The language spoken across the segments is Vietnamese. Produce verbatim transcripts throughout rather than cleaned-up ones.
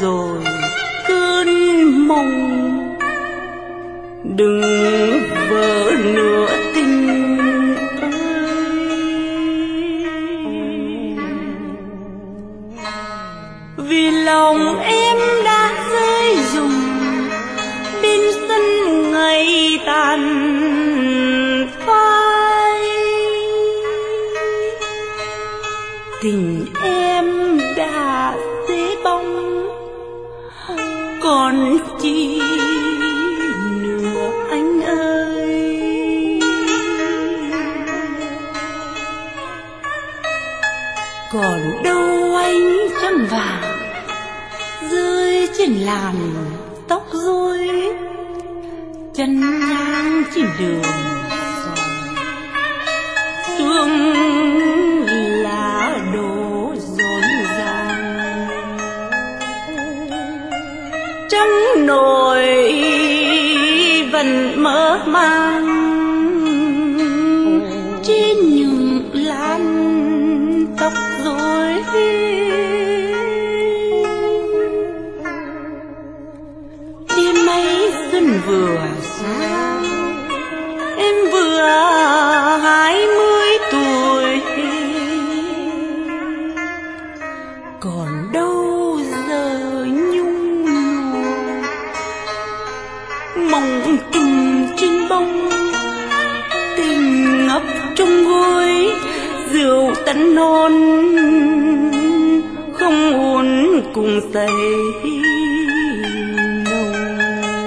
rồi cơn mộng, đừng vỡ nửa tình ơi. Vì lòng em đã rơi rụng bên sân ngày tàn phai, tình em đã xế bóng còn chi nữa anh ơi. Còn đâu ánh trăng vàng rơi trên làn tóc rối, chân nhang trên đường sương lá đổ rộn ràng. Trăng nổi vẫn mơ màng trên những làn tóc rối. Đêm ấy xuân vừa xa, em vừa hai mươi tuổi, còn đâu giờ nhung nhùa mong trùng trên bông, tình ngập trong gối rượu tận non không uốn cùng say nồng.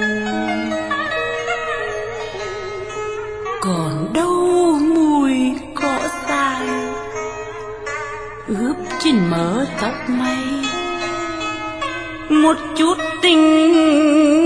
Còn đâu mùi cỏ xài ướp trên mớ tóc mây, một chút tình